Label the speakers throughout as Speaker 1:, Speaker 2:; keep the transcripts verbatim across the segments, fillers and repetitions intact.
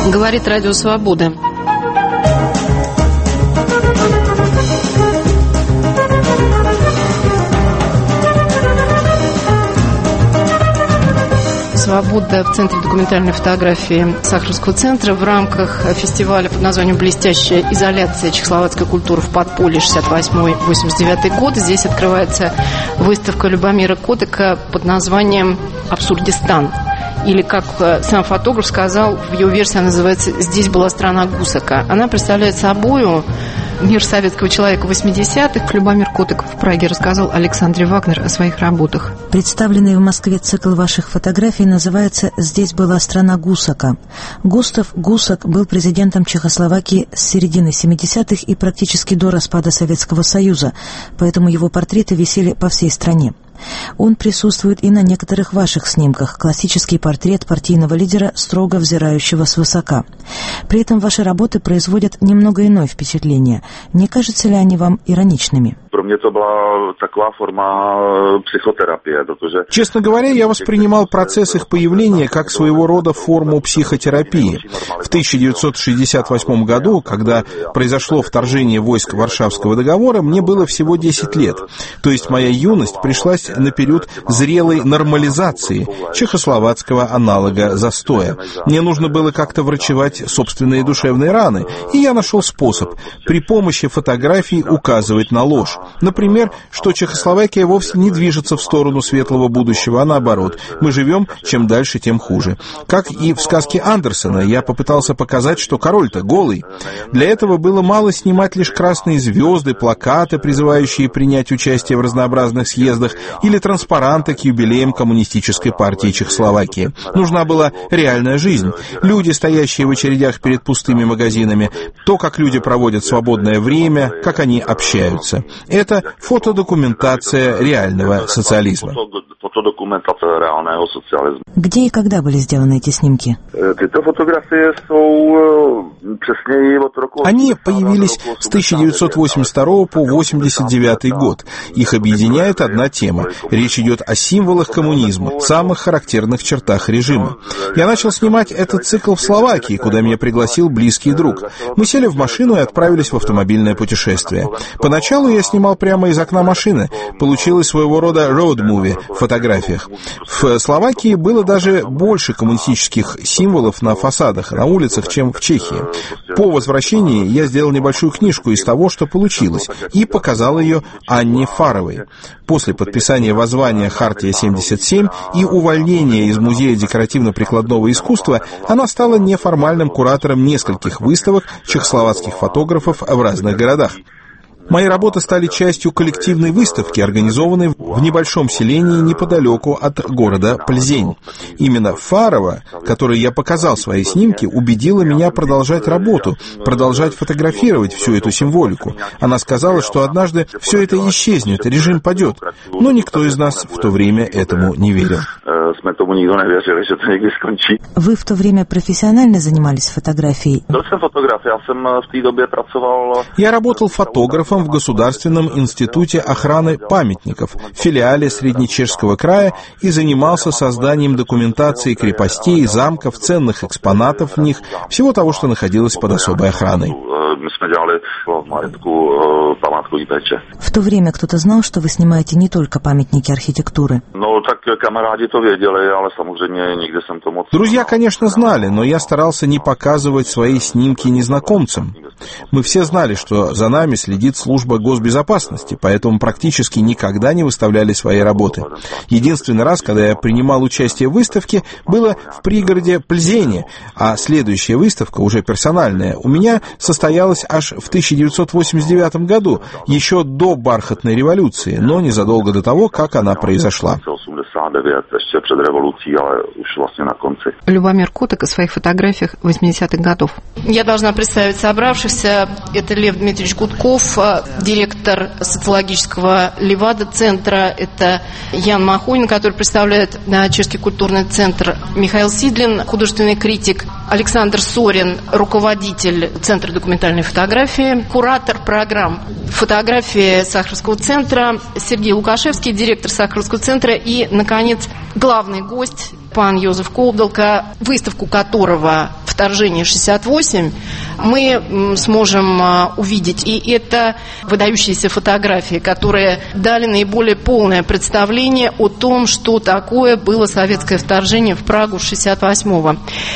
Speaker 1: Говорит Радио Свобода. «Свобода» в Центре документальной фотографии Сахаровского центра в рамках фестиваля под названием «Блестящая изоляция чехословацкой культуры в подполье шестьдесят восьмой — восемьдесят девятый год». Здесь открывается выставка Любомира Котика под названием «Абсурдистан». Или, как сам фотограф сказал, в ее версии она называется «Здесь была страна Гусака». Она представляет собой мир советского человека восьмидесятых. Любомир Котик в Праге рассказал Александре Вагнер о своих работах.
Speaker 2: Представленный в Москве цикл ваших фотографий называется «Здесь была страна Гусака». Густав Гусак был президентом Чехословакии с середины семидесятых и практически до распада Советского Союза, поэтому его портреты висели по всей стране. Он присутствует и на некоторых ваших снимках. Классический портрет партийного лидера, строго взирающего свысока. При этом ваши работы производят немного иное впечатление. Не кажутся ли они вам ироничными?
Speaker 3: Честно говоря, я воспринимал процесс их появления как своего рода форму психотерапии. В тысяча девятьсот шестьдесят восьмом году, когда произошло вторжение войск Варшавского договора, мне было всего десять лет. То есть моя юность пришлась на период зрелой нормализации, чехословацкого аналога застоя. Мне нужно было как-то врачевать собственные душевные раны, и я нашел способ при помощи фотографий указывать на ложь. Например, что Чехословакия вовсе не движется в сторону светлого будущего, а наоборот, мы живем чем дальше, тем хуже. Как и в сказке Андерсона, я попытался показать, что король-то голый. Для этого было мало снимать лишь красные звезды, плакаты, призывающие принять участие в разнообразных съездах, или транспаранты к юбилеям Коммунистической партии Чехословакии. Нужна была реальная жизнь. Люди, стоящие в очередях перед пустыми магазинами, то, как люди проводят свободное время, как они общаются. Это фотодокументация реального социализма.
Speaker 2: Где и когда были сделаны эти снимки?
Speaker 3: Они появились с тысяча девятьсот восемьдесят второго по восемьдесят девятый год. Их объединяет одна тема. Речь идет о символах коммунизма, самых характерных чертах режима. Я начал снимать этот цикл в Словакии, куда меня пригласил близкий друг. Мы сели в машину и отправились в автомобильное путешествие. Поначалу я снимал прямо из окна машины. Получилось своего рода роуд-муви в фотографиях. В Словакии было даже больше коммунистических символов на фасадах, на улицах, чем в Чехии. По возвращении я сделал небольшую книжку из того, что получилось, и показал ее Анне Фаровой. После подписания воззвания «Хартия семьдесят семь» и увольнения из Музея декоративно-прикладного искусства она стала неформальным куратором нескольких выставок чехословацких фотографов в разных городах. Мои работы стали частью коллективной выставки, организованной в небольшом селении неподалеку от города Плзень. Именно Фарова, которой я показал свои снимки, убедила меня продолжать работу, продолжать фотографировать всю эту символику. Она сказала, что однажды все это исчезнет, режим падет. Но никто из нас в то время этому не верил.
Speaker 2: Вы в то время профессионально занимались фотографией?
Speaker 3: Я работал фотографом в Государственном институте охраны памятников, филиале Среднечешского края, и занимался созданием документации крепостей, замков, ценных экспонатов в них, всего того, что находилось под особой охраной.
Speaker 2: В то время кто-то знал, что вы снимаете не только памятники архитектуры?
Speaker 3: Друзья, конечно, знали, но я старался не показывать свои снимки незнакомцам. Мы все знали, что за нами следит служба госбезопасности, поэтому практически никогда не выставляли свои работы. Единственный раз, когда я принимал участие в выставке, было в пригороде Плзене, а следующая выставка, уже персональная, у меня состоялась аж в тысяча девятьсот восемьдесят девятом году, еще до бархатной революции, но незадолго до того, как она произошла.
Speaker 1: Любомир Котик о своих фотографиях восьмидесятых годов. Я должна представить собравшихся. собравшихся это Лев Дмитриевич Гудков, директор социологического Левада-центра, это Ян Махонин, который представляет Чешский культурный центр, Михаил Сидлин, художественный критик, Александр Сорин, руководитель Центра документальной фотографии, куратор программ фотографии Сахаровского центра Сергей Лукашевский, директор Сахаровского центра и, наконец, главный гость пан Йозеф Колдалка, выставку которого «Вторжение шестьдесят восемь» мы сможем увидеть. И это выдающиеся фотографии, которые дали наиболее полное представление о том, что такое было советское вторжение в Прагу шестьдесят восьмого.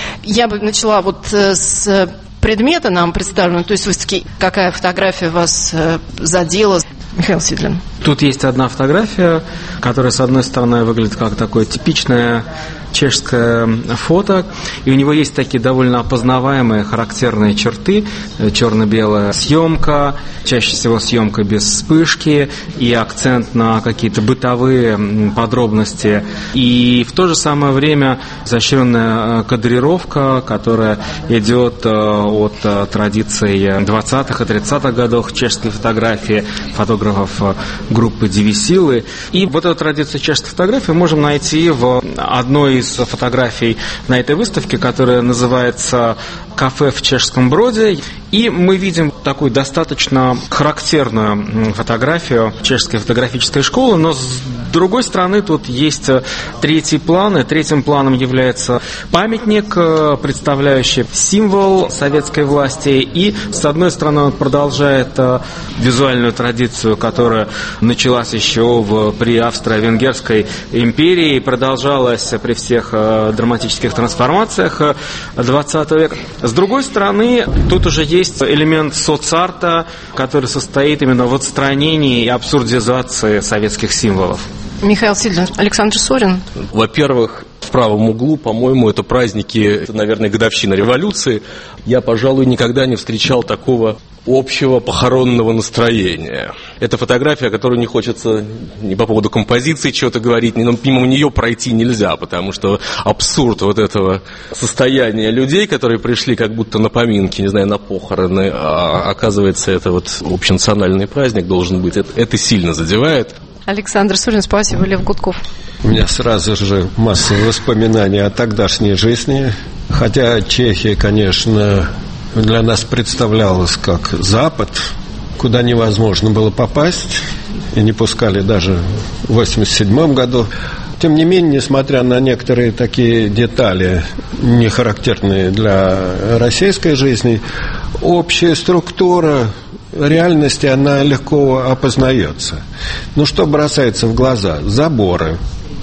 Speaker 1: Я бы начала вот с предмета нам представленного, то есть выставки. Какая фотография вас задела? Михаил Сидлин.
Speaker 4: Тут есть одна фотография, которая, с одной стороны, выглядит как такое типичное чешское фото, и у него есть такие довольно опознаваемые, характерные черты. Черно-белая съемка, чаще всего съемка без вспышки, и акцент на какие-то бытовые подробности. И в то же самое время изощренная кадрировка, которая идет от традиций двадцатых и тридцатых годов чешской фотографии, фотографов группы Дивисилы. И вот эту традицию чешской фотографии можем найти в одной из фотографий на этой выставке, которая называется «Кафе в Чешском Броде». И мы видим такую достаточно характерную фотографию чешской фотографической школы, но с другой стороны тут есть третий план, и третьим планом является памятник, представляющий символ советской власти, и с одной стороны он продолжает визуальную традицию, которая началась еще в, при Австро-Венгерской империи и продолжалась при всех драматических трансформациях двадцатого века. С другой стороны, тут уже есть элемент соцарта, который состоит именно в отстранении и абсурдизации советских символов.
Speaker 1: Михаил Сидлин, Александр Сорин.
Speaker 5: Во-первых, в правом углу, по-моему, это праздники, это, наверное, годовщина революции. Я, пожалуй, никогда не встречал такого общего похоронного настроения. Это фотография, которую не хочется ни по поводу композиции чего-то говорить, но мимо нее пройти нельзя, потому что абсурд вот этого состояния людей, которые пришли как будто на поминки, не знаю, на похороны, а оказывается, это вот общенациональный праздник должен быть. Это, это сильно задевает.
Speaker 1: Александр Сорин, спасибо. Лев Гудков.
Speaker 6: У меня сразу же масса воспоминаний о тогдашней жизни. Хотя Чехия, конечно, для нас представлялась как Запад, куда невозможно было попасть, и не пускали даже в восемьдесят седьмом году. Тем не менее, несмотря на некоторые такие детали, не характерные для российской жизни, общая структура реальности, она легко опознается. Ну, что бросается в глаза? Заборы,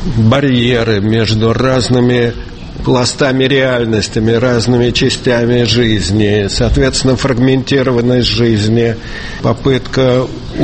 Speaker 6: барьеры между разными пластами реальностями, разными частями жизни, соответственно, фрагментированность жизни, попытка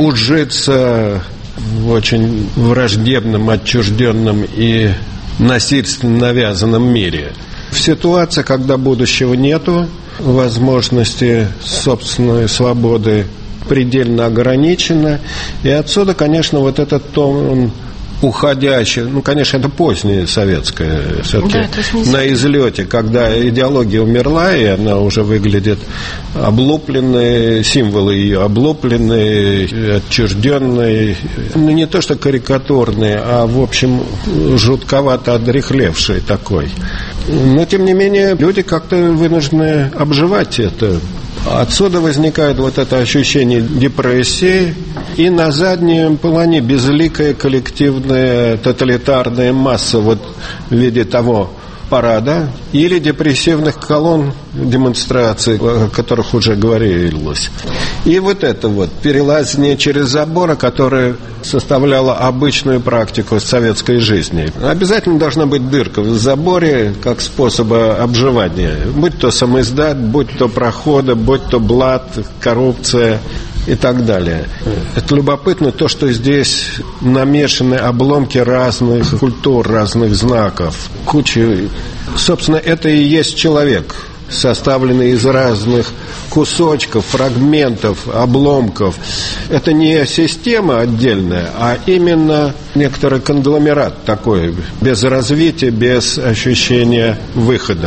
Speaker 6: ужиться в очень враждебном, отчужденном и насильственно навязанном мире. В ситуации, когда будущего нету, возможности собственной свободы предельно ограничены, и отсюда, конечно, вот этот тон уходящий, ну, конечно, это позднее советское, все-таки да, на излете, когда идеология умерла, и она уже выглядит облупленной, символы ее облупленные, отчужденные, ну, не то что карикатурные, а, в общем, жутковато одряхлевший такой. Но, тем не менее, люди как-то вынуждены обживать это. Отсюда возникает вот это ощущение депрессии, и на заднем плане безликая коллективная тоталитарная масса вот в виде того парада или депрессивных колонн демонстраций, о которых уже говорилось. И вот это вот перелазание через заборы, которое составляло обычную практику советской жизни. Обязательно должна быть дырка в заборе как способа обживания. Будь то самоиздат, будь то проходы, будь то блат, коррупция и так далее. Это любопытно то, что здесь намешаны обломки разных культур, разных знаков. Куча. Собственно, это и есть человек, составленный из разных кусочков, фрагментов, обломков. Это не система отдельная, а именно некоторый конгломерат такой, без развития, без ощущения выхода.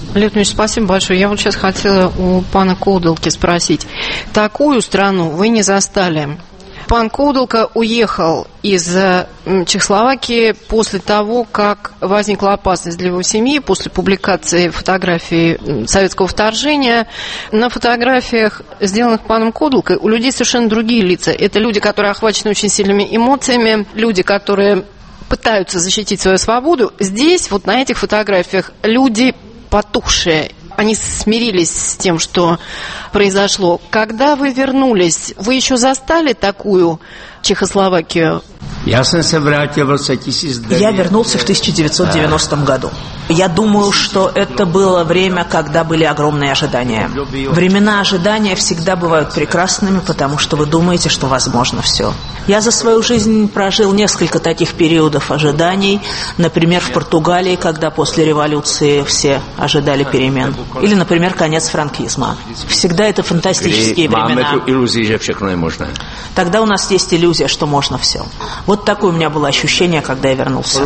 Speaker 1: Лев Дмитриевич, спасибо большое. Я вот сейчас хотела у пана Куделки спросить. Такую страну вы не застали. Пан Куделка уехал из Чехословакии после того, как возникла опасность для его семьи, после публикации фотографий советского вторжения. На фотографиях, сделанных паном Куделкой, у людей совершенно другие лица. Это люди, которые охвачены очень сильными эмоциями, люди, которые пытаются защитить свою свободу. Здесь, вот на этих фотографиях, люди потухшие. Они смирились с тем, что произошло. Когда вы вернулись, вы еще застали такую Чехословакию?
Speaker 7: Я
Speaker 8: вернулся в тысяча девятьсот девяностом году. Я думаю, что это было время, когда были огромные ожидания. Времена ожидания всегда бывают прекрасными, потому что вы думаете, что возможно все. Я за свою жизнь прожил несколько таких периодов ожиданий. Например, в Португалии, когда после революции все ожидали перемен. Или, например, конец франкизма. Всегда это фантастические времена. Тогда у нас есть иллюзия, что можно все. Вот такое у меня было ощущение, когда я вернулся.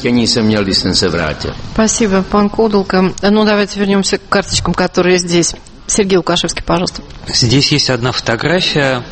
Speaker 1: Спасибо, пан Куделка. Ну, давайте вернемся к карточкам, которые здесь. Сергей Лукашевский, пожалуйста.
Speaker 9: Здесь есть одна фотография,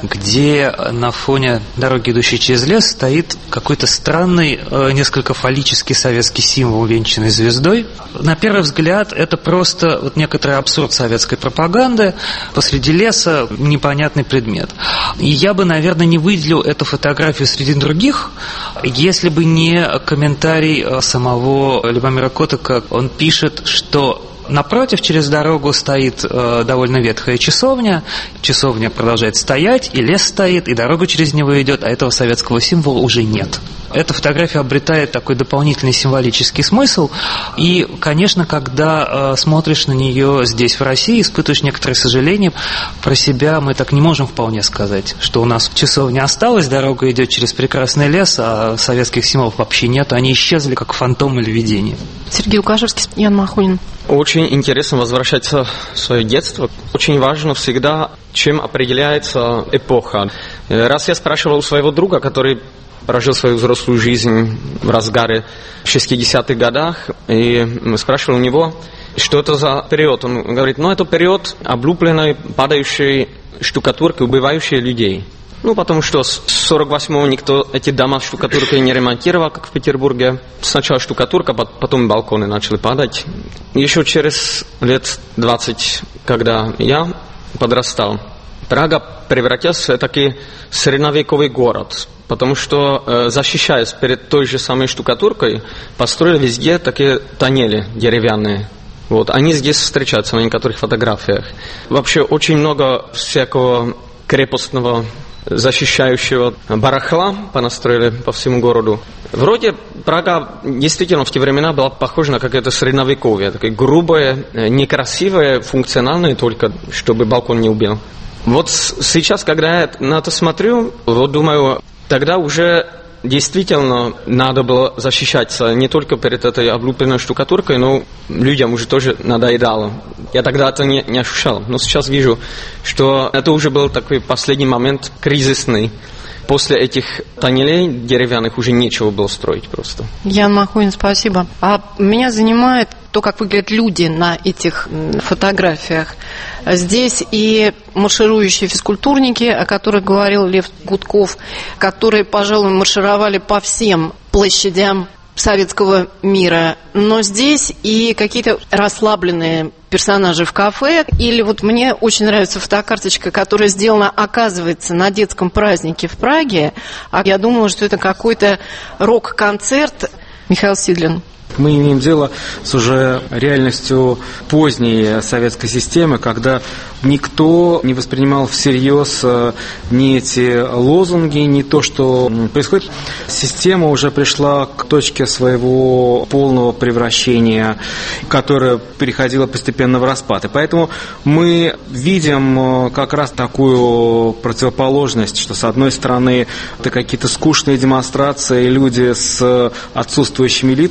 Speaker 9: где на фоне дороги, идущей через лес, стоит какой-то странный, несколько фаллический советский символ, венчанный звездой. На первый взгляд, это просто вот некоторый абсурд советской пропаганды. Посреди леса непонятный предмет. И я бы, наверное, не выделил эту фотографию среди других, если бы не комментарий самого Любомира Котака. Он пишет, что напротив, через дорогу стоит э, довольно ветхая часовня. Часовня продолжает стоять, и лес стоит, и дорога через него идет, а этого советского символа уже нет. Эта фотография обретает такой дополнительный символический смысл. И, конечно, когда э, смотришь на нее здесь, в России, испытываешь некоторое сожаление. Про себя мы так не можем вполне сказать, что у нас часовня осталась, дорога идет через прекрасный лес, а советских символов вообще нет. Они исчезли, как фантом или видение.
Speaker 1: Сергей Лукашевский, Ян Махунин.
Speaker 10: Очень интересно возвращаться в свое детство. Очень важно всегда, чем определяется эпоха. Раз я спрашивал у своего друга, который прожил свою взрослую жизнь в разгаре шестидесятых годах, и спрашивал у него, что это за период. Он говорит, ну это период облупленной, падающей штукатурки, убивающей людей. Ну, потому что с сорок восьмого никто эти дома штукатуркой не ремонтировал, как в Петербурге. Сначала штукатурка, потом балконы начали падать. Еще через лет двадцать, когда я подрастал, Прага превратилась в такой средневековый город. Потому что, защищаясь перед той же самой штукатуркой, построили везде такие тоннели деревянные. Вот, они здесь встречаются на некоторых фотографиях. Вообще очень много всякого крепостного защищающего барахла понастроили по всему городу. Вроде Прага действительно в те времена была похожа на какое-то средневековье, такое грубое, некрасивое, функциональное только, чтобы балкон не убил. Вот сейчас, когда я на это смотрю, вот думаю, тогда уже действительно надо было защищаться не только перед этой облупленной штукатуркой, но людям уже тоже надоедало. Я тогда это не, не ощущал, но сейчас вижу, что это уже был такой последний момент кризисный. После этих тоннелей деревянных уже нечего было строить просто.
Speaker 1: Ян Махунин, спасибо. А меня занимает то, как выглядят люди на этих фотографиях. Здесь и марширующие физкультурники, о которых говорил Лев Гудков, которые, пожалуй, маршировали по всем площадям советского мира. Но здесь и какие-то расслабленные персонажи в кафе. Или вот мне очень нравится фотокарточка, которая сделана, оказывается, на детском празднике в Праге. А я думала, что это какой-то рок-концерт. Михаил Сидлин.
Speaker 4: Мы имеем дело с уже реальностью поздней советской системы, когда никто не воспринимал всерьез ни эти лозунги, ни то, что происходит. Система уже пришла к точке своего полного превращения, которая переходила постепенно в распад. И поэтому мы видим как раз такую противоположность, что с одной стороны это какие-то скучные демонстрации, люди с отсутствующими лицами,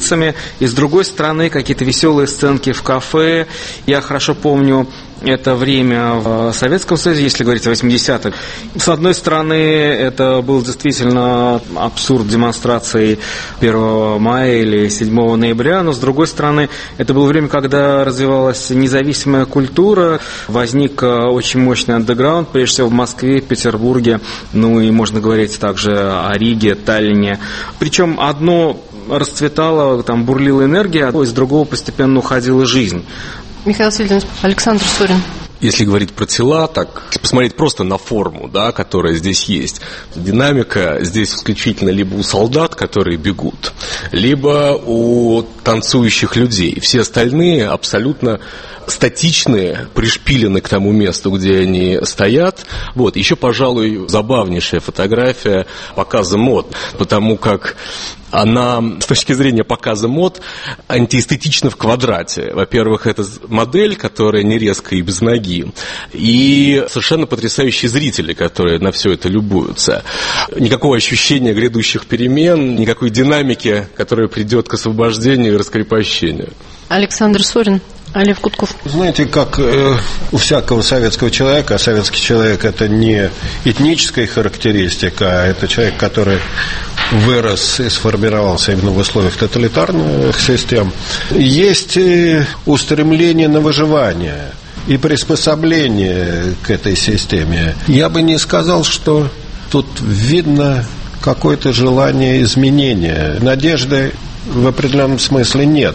Speaker 4: и с другой стороны какие-то веселые сценки в кафе. Я хорошо помню это время в Советском Союзе, если говорить о восьмидесятых. С одной стороны, это был действительно абсурд демонстраций первого мая или седьмого ноября, но с другой стороны, это было время, когда развивалась независимая культура, возник очень мощный андеграунд, прежде всего в Москве, Петербурге, ну и можно говорить также о Риге, Таллине. Причем одно расцветало, там бурлила энергия, а из другого постепенно уходила жизнь.
Speaker 1: Михаил Васильевич, Александр Сорин.
Speaker 5: Если говорить про тела, так посмотреть просто на форму, да, которая здесь есть. Динамика здесь исключительно либо у солдат, которые бегут, либо у танцующих людей. Все остальные абсолютно статичные, пришпилены к тому месту, где они стоят. Вот. Еще, пожалуй, забавнейшая фотография показа мод, потому как она, с точки зрения показа мод, антиэстетична в квадрате. Во-первых, это модель, которая не резкая и без ноги, и совершенно потрясающие зрители, которые на все это любуются. Никакого ощущения грядущих перемен, никакой динамики, которая придет к освобождению и раскрепощению.
Speaker 1: Александр Сорин. А Лев Гудков?
Speaker 6: Знаете, как э, у всякого советского человека, а советский человек — это не этническая характеристика, а это человек, который вырос и сформировался именно в условиях тоталитарных систем, есть устремление на выживание и приспособление к этой системе. Я бы не сказал, что тут видно какое-то желание изменения. Надежды в определенном смысле нет.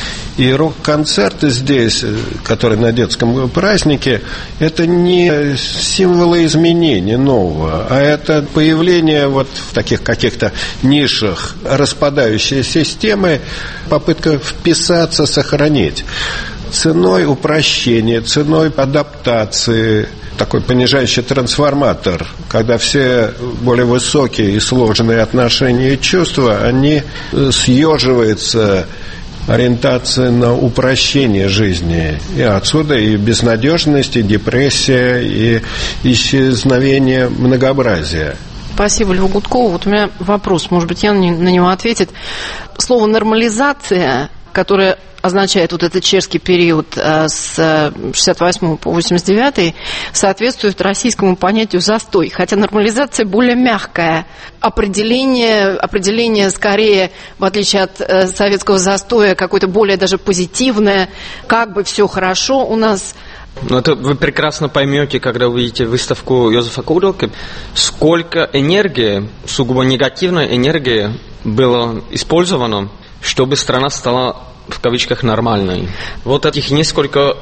Speaker 6: И рок-концерты здесь, которые на детском празднике, это не символы изменения нового, а это появление вот в таких каких-то нишах распадающей системы, попытка вписаться, сохранить. Ценой упрощения, ценой адаптации, такой понижающий трансформатор, когда все более высокие и сложные отношения и чувства, они съеживаются, ориентация на упрощение жизни. И отсюда и безнадежность, и депрессия, и исчезновение многообразия.
Speaker 1: Спасибо Льву Гудкову. Вот у меня вопрос, может быть, Ян на него ответит. Слово «нормализация», которое означает вот этот чешский период с шестьдесят восьмого по восемьдесят девятый, соответствует российскому понятию «застой». Хотя нормализация более мягкое определение, определение скорее, в отличие от советского застоя, какое-то более даже позитивное, как бы все хорошо у нас.
Speaker 10: Ну, это вы прекрасно поймете, когда увидите выставку Йозефа Куделки, сколько энергии, сугубо негативной энергии было использовано, чтобы страна стала, в кавычках, нормальной. Вот этих несколько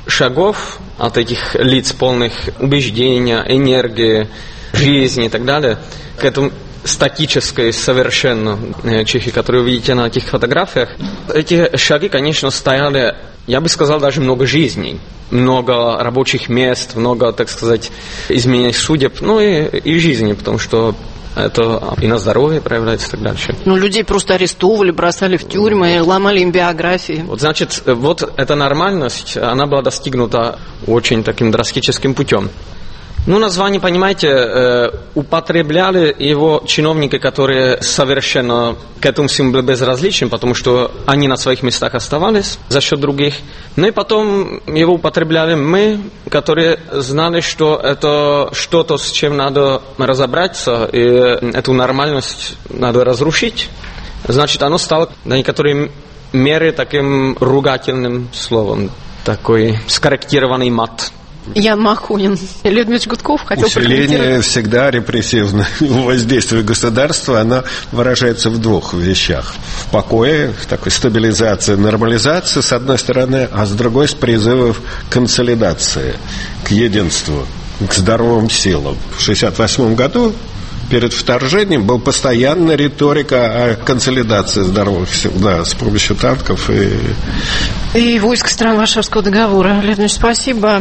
Speaker 10: шагов от этих лиц, полных убеждения, энергии, жизни и так далее, к этому статической совершенно Чехии, которую вы видите на этих фотографиях, эти шаги, конечно, стояли, я бы сказал, даже много жизней, много рабочих мест, много, так сказать, изменений судеб, ну и, и жизни, потому что это и на здоровье проявляется и так дальше.
Speaker 1: Ну, людей просто арестовывали, бросали в тюрьмы, ломали им биографии.
Speaker 10: Вот, значит, вот эта нормальность, она была достигнута очень таким драстическим путем. Ну, название, понимаете, э, употребляли его чиновники, которые совершенно к этому всему были безразличны, потому что они на своих местах оставались за счет других. Ну и потом его употребляли мы, которые знали, что это что-то, с чем надо разобраться, и эту нормальность надо разрушить. Значит, оно стало на некоторые меры таким ругательным словом, такой скорректированный мат.
Speaker 1: Ян Махунин. Лев Дмитриевич Гудков хотел прокомментировать.
Speaker 6: Усиление всегда репрессивное воздействие государства, оно выражается в двух вещах. В покое, в такой стабилизации, нормализации, с одной стороны, а с другой с призывов к консолидации, к единству, к здоровым силам. В шестьдесят восьмом году перед вторжением была постоянная риторика о консолидации здоровых сил, да, с помощью танков и...
Speaker 1: И войск стран Варшавского договора. Лев Дмитриевич, спасибо.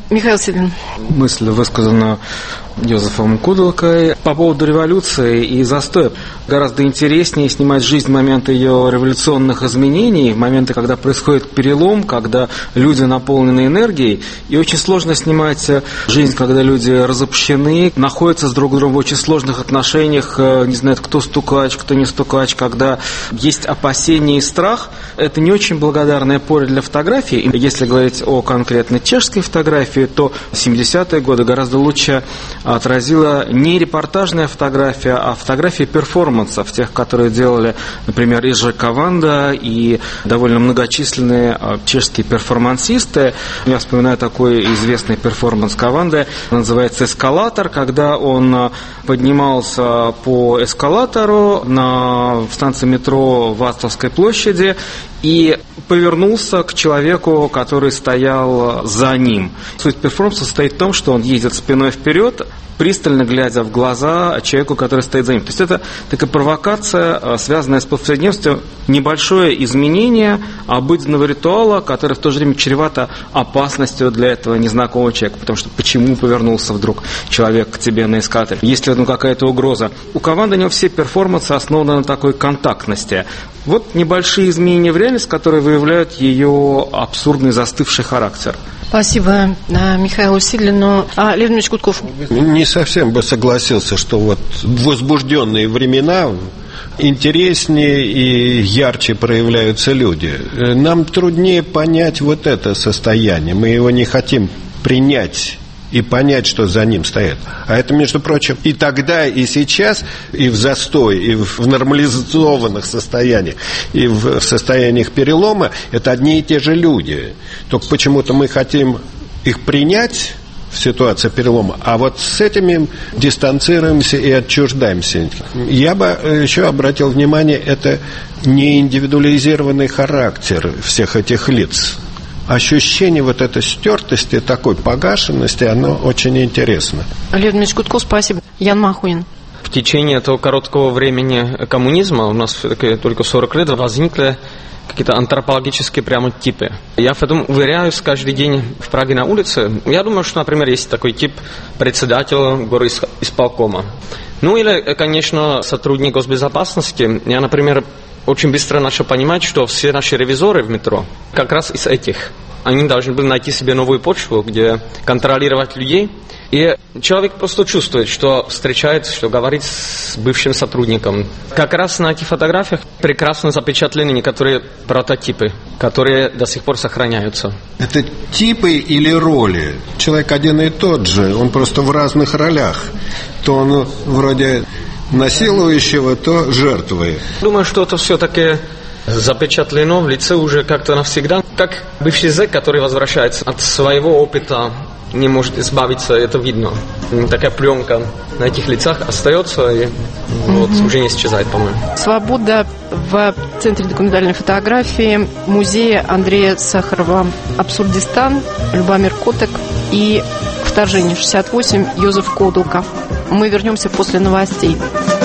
Speaker 1: Михаил Сидлин.
Speaker 4: Мысль высказана Йозефом Куделкой по поводу революции и застоя. Гораздо интереснее снимать жизнь в моменты ее революционных изменений, в моменты, когда происходит перелом, когда люди наполнены энергией. И очень сложно снимать жизнь, когда люди разобщены, находятся с друг другом в очень сложных отношениях, не знают, кто стукач, кто не стукач, когда есть опасения и страх. Это не очень благодарное поле для фотографии. И если говорить о конкретно чешской фотографии, то семидесятые годы гораздо лучше отразила не репортажная фотография, а фотографии перформансов, тех, которые делали, например, Иже Каванда и довольно многочисленные чешские перформансисты. Я вспоминаю такой известный перформанс Каванды, называется «Эскалатор», когда он поднимался по эскалатору на станции метро Вацлавской площади и повернулся к человеку, который стоял за ним. Суть перформанса состоит в том, что он едет спиной вперед, пристально глядя в глаза человеку, который стоит за ним. То есть это такая провокация, связанная с повседневностью, небольшое изменение обыденного ритуала, которое в то же время чревато опасностью для этого незнакомого человека. Потому что почему повернулся вдруг человек к тебе на эскалаторе? Есть ли в этом какая-то угроза? У Каванды у него все перформансы основаны на такой контактности. Вот небольшие изменения в реальности, которые выявляют ее абсурдный застывший характер.
Speaker 1: Спасибо Михаилу Сидлину. А Лев Ильич Гудков?
Speaker 6: Не совсем бы согласился, что вот в возбужденные времена интереснее и ярче проявляются люди. Нам труднее понять вот это состояние. Мы его не хотим принять и понять, что за ним стоит. А это, между прочим, и тогда, и сейчас, и в застой, и в нормализованных состояниях, и в состояниях перелома, это одни и те же люди. Только почему-то мы хотим их принять в ситуации перелома, а вот с этими дистанцируемся и отчуждаемся. Я бы еще обратил внимание, это не индивидуализированный характер всех этих лиц. Ощущение вот этой стертости, такой погашенности, оно очень интересно.
Speaker 1: Лев Ильич Гудков, спасибо. Ян Махунин.
Speaker 10: В течение этого короткого времени коммунизма, у нас все-таки только сорок лет, возникли какие-то антропологические прямо типы. Я в этом уверяюсь каждый день в Праге на улице. Я думаю, что, например, есть такой тип председателя горисполкома. Ну или, конечно, сотрудник госбезопасности. Я, например, очень быстро начал понимать, что все наши ревизоры в метро как раз из этих. Они должны были найти себе новую почву, где контролировать людей. И человек просто чувствует, что встречается, что говорит с бывшим сотрудником. Как раз на этих фотографиях прекрасно запечатлены некоторые прототипы, которые до сих пор сохраняются.
Speaker 6: Это типы или роли? Человек один и тот же, он просто в разных ролях. То он вроде насилующего, то жертвы.
Speaker 10: Думаю, что это все-таки запечатлено в лице уже как-то навсегда. Как бывший зэк, который возвращается от своего опыта, не может избавиться, это видно. Такая пленка на этих лицах остается и вот, mm-hmm. уже не исчезает, по-моему.
Speaker 1: «Свобода» в Центре документальной фотографии музея Андрея Сахарова. «Абсурдистан», Любомир Котек и «Вторжение шестьдесят восемь», Йозеф Куделка. Мы вернемся после новостей.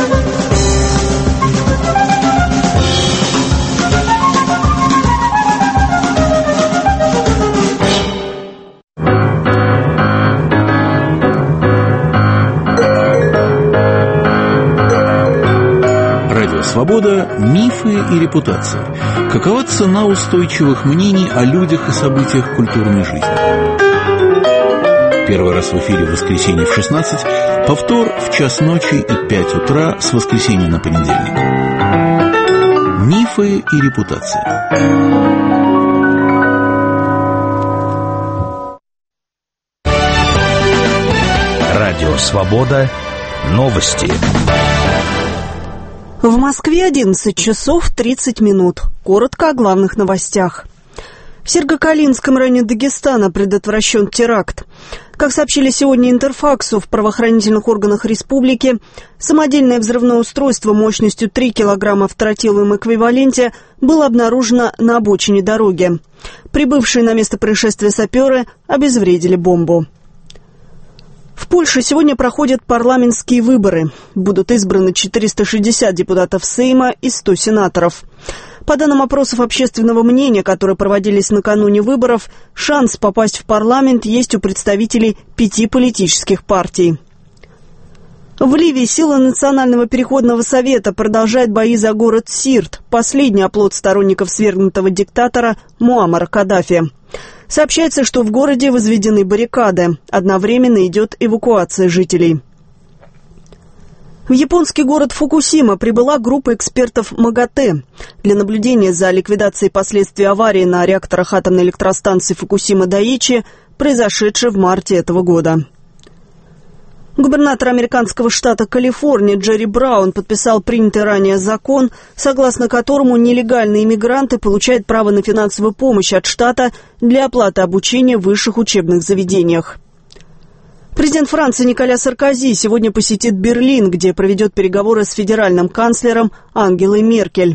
Speaker 7: Свобода, мифы и репутация. Какова цена устойчивых мнений о людях и событиях культурной жизни? Первый раз в эфире в воскресенье в шестнадцать, повтор в час ночи и пять утра с воскресенья на понедельник. Мифы и репутация.
Speaker 11: Радио «Свобода». Новости.
Speaker 12: В Москве одиннадцать часов тридцать минут. Коротко о главных новостях. В Сергокалинском районе Дагестана предотвращен теракт. Как сообщили сегодня Интерфаксу, в правоохранительных органах республики самодельное взрывное устройство мощностью три килограмма в тротиловом эквиваленте было обнаружено на обочине дороги. Прибывшие на место происшествия саперы обезвредили бомбу. В Польше сегодня проходят парламентские выборы. Будут избраны четыреста шестьдесят депутатов Сейма и сто сенаторов. По данным опросов общественного мнения, которые проводились накануне выборов, шанс попасть в парламент есть у представителей пяти политических партий. В Ливии сила Национального переходного совета продолжает бои за город Сирт, последний оплот сторонников свергнутого диктатора Муаммара Каддафи. Сообщается, что в городе возведены баррикады. Одновременно идет эвакуация жителей. В японский город Фукусима прибыла группа экспертов МАГАТЭ для наблюдения за ликвидацией последствий аварии на реакторах атомной электростанции Фукусима-Дайичи, произошедшей в марте этого года. Губернатор американского штата Калифорния Джерри Браун подписал принятый ранее закон, согласно которому нелегальные иммигранты получают право на финансовую помощь от штата для оплаты обучения в высших учебных заведениях. Президент Франции Николя Саркози сегодня посетит Берлин, где проведет переговоры с федеральным канцлером Ангелой Меркель.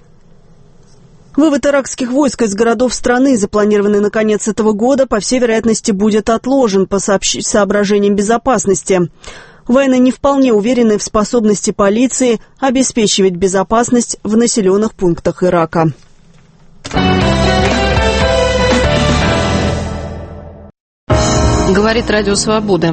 Speaker 12: Вывод иракских войск из городов страны, запланированный на конец этого года, по всей вероятности будет отложен по сообщ- соображениям безопасности. Военные не вполне уверены в способности полиции обеспечивать безопасность в населенных пунктах Ирака.
Speaker 1: Говорит Радио Свобода.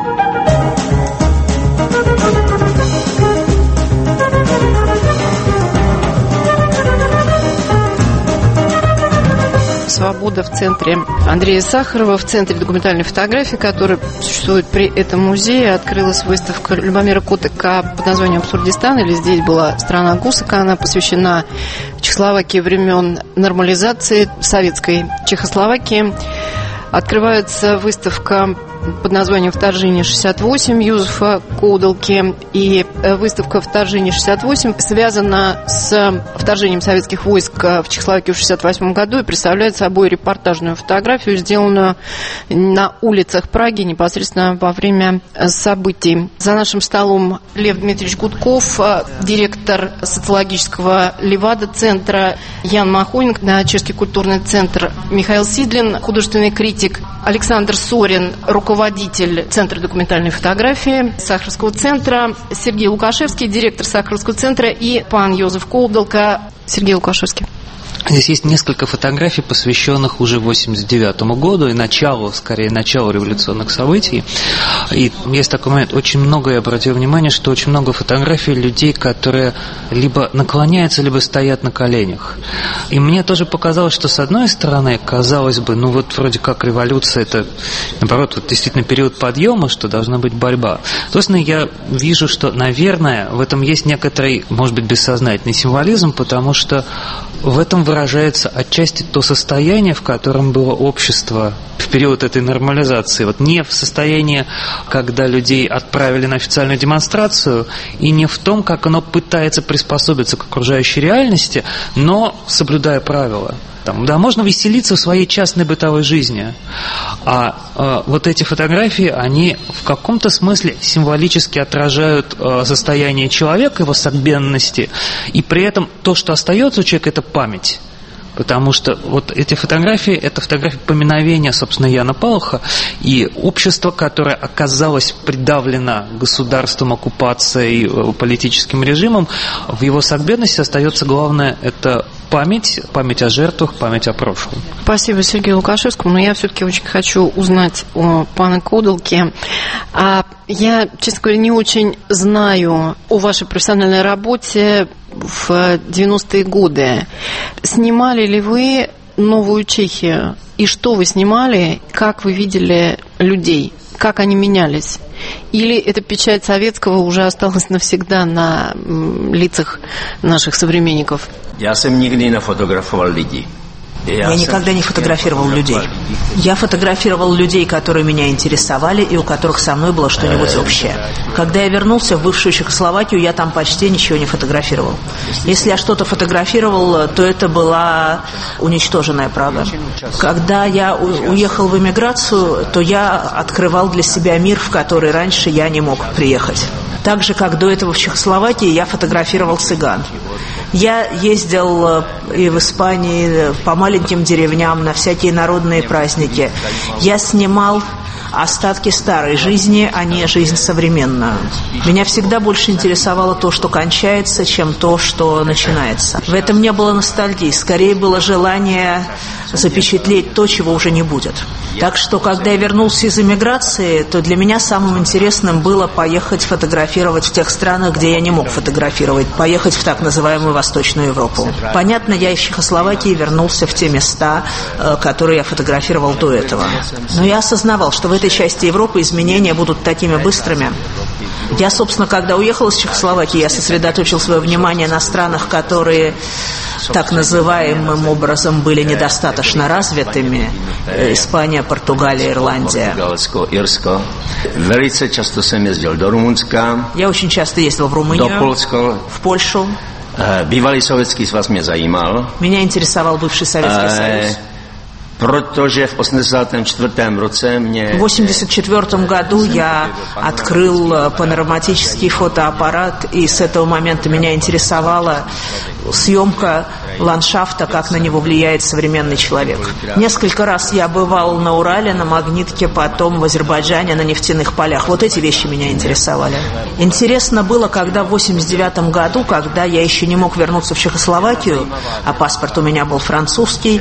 Speaker 1: «Свобода» в центре Андрея Сахарова, в центре документальной фотографии, которая существует при этом музее. Открылась выставка Любомира Котыка под названием «Абсурдистан», или «Здесь была страна Гусака». Она посвящена Чехословакии времен нормализации советской Чехословакии. Открывается выставка под названием «Вторжение шестьдесят восемь» Юзефа Коудалки. И выставка «Вторжение шестьдесят восемь» связана с вторжением советских войск в Чехословакию в шестьдесят восьмом году и представляет собой репортажную фотографию, сделанную на улицах Праги непосредственно во время событий. За нашим столом Лев Дмитриевич Гудков, директор социологического Левада-центра, Ян Махонинг, Чешский культурный центр Михаил Сидлин, художественный критик Александр Сорин, руководитель Центра документальной фотографии Сахаровского центра, Сергей Лукашевский, директор Сахаровского центра, и пан Йозеф Коудалка. Сергей Лукашевский.
Speaker 9: Здесь есть несколько фотографий, посвященных уже восемьдесят девятому году и началу, скорее, началу революционных событий. И есть такой момент, очень много, я обратил внимание, что очень много фотографий людей, которые либо наклоняются, либо стоят на коленях. И мне тоже показалось, что с одной стороны, казалось бы, ну вот вроде как революция, это, наоборот, вот действительно период подъема, что должна быть борьба. Собственно, я вижу, что, наверное, в этом есть некоторый, может быть, бессознательный символизм, потому что в этом выражается отчасти то состояние, в котором было общество в период этой нормализации. Вот не в состоянии, когда людей отправили на официальную демонстрацию, и не в том, как оно пытается приспособиться к окружающей реальности, но соблюдая правила. Там, да, можно веселиться в своей частной бытовой жизни. А э, вот эти фотографии, они в каком-то смысле символически отражают э, состояние человека, его согбенности, и при этом то, что остается у человека, это память. Потому что вот эти фотографии, это фотографии поминовения, собственно, Яна Палаха, и общество, которое оказалось придавлено государством, оккупацией, политическим режимом, в его согбенности остается главное – это память, память о жертвах, память о прошлом.
Speaker 1: Спасибо Сергею Лукашевскому, но я все-таки очень хочу узнать о пане Коудалке. А я, честно говоря, не очень знаю о вашей профессиональной работе в девяностые годы. Снимали ли вы «Новую Чехию»? И что вы снимали? Как вы видели людей? Как они менялись? Или эта печать советского уже осталась навсегда на лицах наших современников?
Speaker 13: Я сам нигде не фотографировал людей.
Speaker 8: Я никогда не фотографировал людей. Я фотографировал людей, которые меня интересовали и у которых со мной было что-нибудь общее. Когда я вернулся в бывшую Чехословакию, я там почти ничего не фотографировал. Если я что-то фотографировал, то это была уничтоженная Прага. Когда я уехал в эмиграцию, то я открывал для себя мир, в который раньше я не мог приехать. Так же, как до этого в Чехословакии, я фотографировал цыган. Я ездил и в Испании по маленьким деревням на всякие народные праздники. Я снимал остатки старой жизни, а не жизнь современную. Меня всегда больше интересовало то, что кончается, чем то, что начинается. В этом не было ностальгии, скорее было желание запечатлеть то, чего уже не будет. Так что, когда я вернулся из эмиграции, то для меня самым интересным было поехать фотографировать в тех странах, где я не мог фотографировать, поехать в так называемую Восточную Европу. Понятно, я из Чехословакии вернулся в те места, которые я фотографировал до этого. Но я осознавал, что в этой части Европы изменения будут такими быстрыми. Я, собственно, когда уехал из Чехословакии, я сосредоточил свое внимание на странах, которые так называемым образом были недостаточно развитыми. Испания, Португалия, Ирландия. Я очень часто ездил в Румынию, в Польшу.
Speaker 13: Bývalý Sovětský svaz mě zajímal.
Speaker 8: Меня интересовал бывший Советский Союз.
Speaker 13: Protože v osmdesátém čtvrtém roce mě...
Speaker 8: В восемьдесят четвёртом году я открыл панораматический фотоаппарат, и с этого момента меня интересовала съемка ландшафта, как на него влияет современный человек. Несколько раз я бывал на Урале, на Магнитке, потом в Азербайджане, на нефтяных полях. Вот эти вещи меня интересовали. Интересно было, когда в восемьдесят девятом году, когда я еще не мог вернуться в Чехословакию, а паспорт у меня был французский,